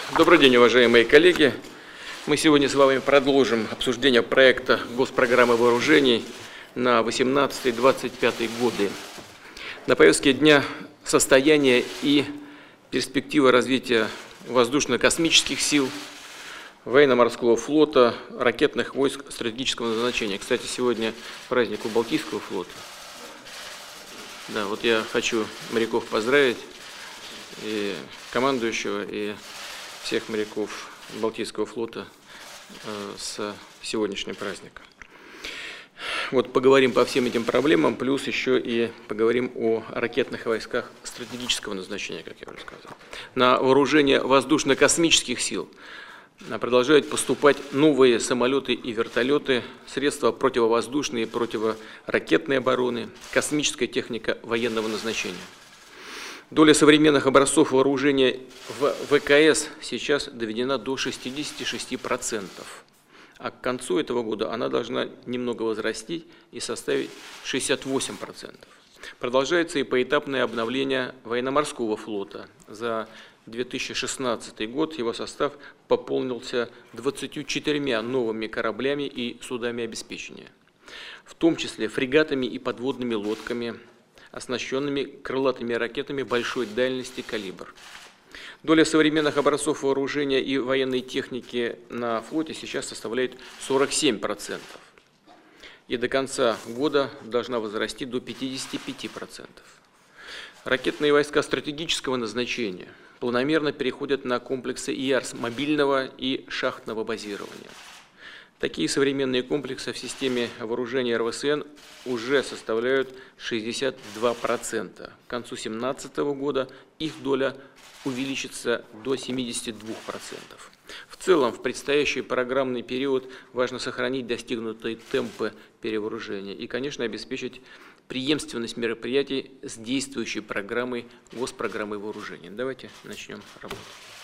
Добрый день, уважаемые коллеги. Мы сегодня с вами продолжим обсуждение проекта Госпрограммы вооружений на 18-25 годы. На повестке дня состояние и перспектива развития воздушно-космических сил, военно-морского флота, ракетных войск стратегического назначения. Кстати, сегодня праздник у Балтийского флота. Да, вот я хочу моряков поздравить, и командующего, и всех моряков Балтийского флота с сегодняшним праздником. Вот поговорим по всем этим проблемам, плюс еще и поговорим о ракетных войсках стратегического назначения, как я уже сказал. На вооружение воздушно-космических сил продолжают поступать новые самолеты и вертолеты, средства противовоздушной и противоракетной обороны, космическая техника военного назначения. Доля современных образцов вооружения в ВКС сейчас доведена до 66%, а к концу этого года она должна немного возрасти и составить 68%. Продолжается и поэтапное обновление военно-морского флота. За 2016 год его состав пополнился 24 новыми кораблями и судами обеспечения, в том числе фрегатами и подводными лодками, оснащенными крылатыми ракетами большой дальности «Калибр». Доля современных образцов вооружения и военной техники на флоте сейчас составляет 47%. И до конца года должна возрасти до 55%. Ракетные войска стратегического назначения планомерно переходят на комплексы ИАРС мобильного и шахтного базирования. Такие современные комплексы в системе вооружения РВСН уже составляют 62%. К концу 2017 года их доля увеличится до 72%. В целом, в предстоящий программный период важно сохранить достигнутые темпы перевооружения и, конечно, обеспечить преемственность мероприятий с действующей программой Госпрограммы вооружений. Давайте начнем работу.